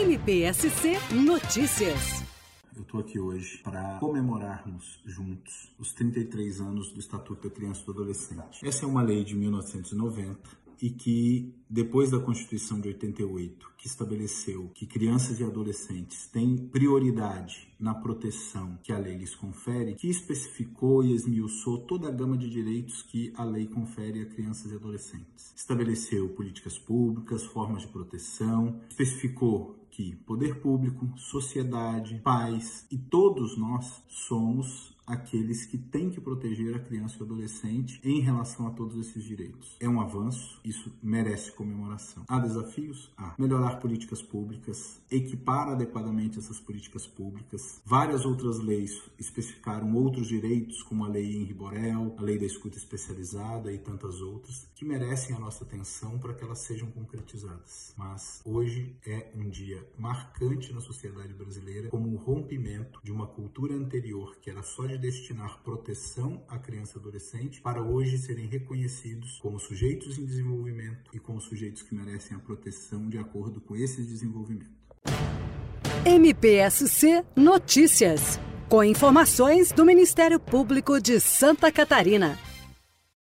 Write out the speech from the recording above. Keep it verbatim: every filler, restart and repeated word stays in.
M P S C Notícias. Eu estou aqui hoje para comemorarmos juntos os trinta e três anos do Estatuto da Criança e do Adolescente. Essa é uma lei de mil novecentos e noventa e que, depois da Constituição de oitenta e oito, que estabeleceu que crianças e adolescentes têm prioridade na proteção que a lei lhes confere, que especificou e esmiuçou toda a gama de direitos que a lei confere a crianças e adolescentes. Estabeleceu políticas públicas, formas de proteção, especificou que poder público, sociedade, pais e todos nós somos aqueles que têm que proteger a criança e o adolescente em relação a todos esses direitos. É um avanço, isso merece comemoração. Há desafios? Há. Melhorar políticas públicas, equipar adequadamente essas políticas públicas. Várias outras leis especificaram outros direitos, como a Lei Henri Borel, a Lei da Escuta Especializada e tantas outras, que merecem a nossa atenção para que elas sejam concretizadas. Mas hoje é um dia marcante na sociedade brasileira, como um rompimento de uma cultura anterior que era só de destinar proteção à criança e adolescente, para hoje serem reconhecidos como sujeitos em desenvolvimento e como sujeitos que merecem a proteção de acordo com esse desenvolvimento. M P S C Notícias, com informações do Ministério Público de Santa Catarina.